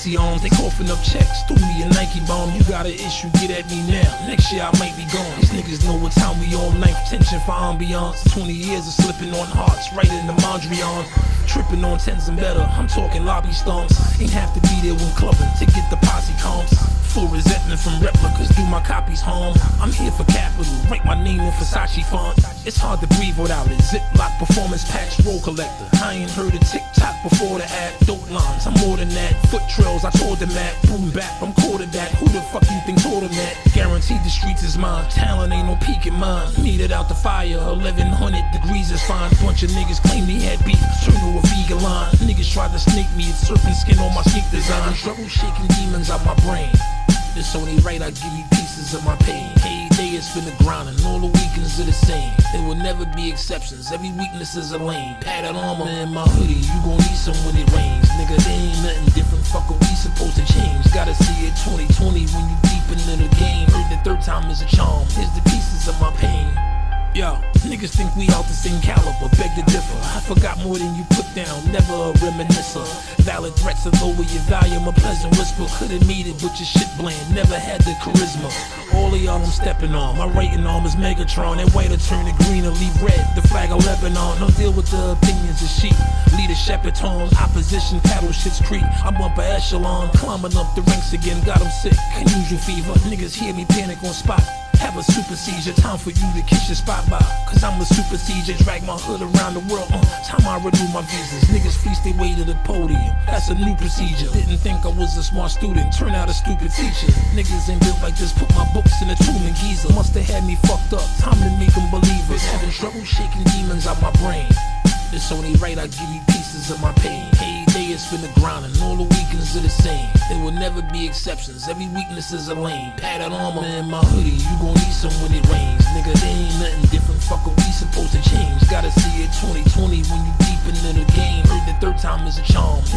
icy arms, they coughing up checks, threw me a Nike bomb. You got an issue, get at me now. Next year I might be gone. These niggas know what time we on, knife tension for ambiance. 20 years of slipping on hearts, right in the Mondrian. Tripping on tens and better, I'm talking lobby stomps. Ain't have to be there when clubbing to get the posse comps. Full resentment from replicas, do my copies harm. I'm here for capital, write my name in Versace font. It's hard to breathe without it. Ziploc performance packs, roll collector. I ain't heard a tick-tock before the app. Dope lines, I'm more than that. Foot trails, I tore the map. Boom back, I'm quarterback. Who the fuck you think taught him that? Guaranteed the streets is mine. Talent ain't no peak in mine. Meted out the fire, 1100 degrees is fine. Bunch of niggas claim they had beef, turn to a vegan line. Niggas tried to snake me, it's serpent skin on my sneak design. Trouble shaking demons out my brain. It's only right I give you pieces of my pain. Hey day it's been a grind and all the weekends are the same. There will never be exceptions, every weakness is a lane. Padded armor in my hoodie, you gon' need some when it rains. Nigga, there ain't nothing different, fuck what we supposed to change. Gotta see it 2020 when you deep into the game. Heard the third time is a charm, here's the pieces of my pain. Yo, niggas think we out the same caliber, beg to differ. I forgot more than you put down, never a reminiscer. Valid threats to lower your volume, a pleasant whisper. Could've made it, but your shit bland, never had the charisma. All of y'all I'm stepping on, my writing arm is Megatron. That white will turn to green or leave red, the flag of Lebanon. Don't deal with the opinions of sheep, lead a shepherd tone. Opposition, paddle shit's creep, I'm upper echelon. Climbing up the ranks again, got 'em sick, unusual fever. Niggas hear me panic on spot. Have a super seizure, time for you to kiss your spot by. Cause I'm a super seizure, drag my hood around the world. Time I renew my visas. Niggas feast their way to the podium. That's a new procedure. Didn't think I was a smart student, turned out a stupid teacher. Niggas ain't built like this, put my books in a tomb in Giza. Musta had me fucked up, time to make them believers. Having trouble shaking demons out my brain. It's only right I give you pieces of my pain. Hey day it's been a grind and all the weekends are the same. There will never be exceptions, every weakness is a lane. Padded armor in my hoodie, you gon' need some when it rains. Nigga, there ain't nothing different, fuck what we supposed to change. Gotta see it 2020 when you deep into the game. Heard the third time is a charm,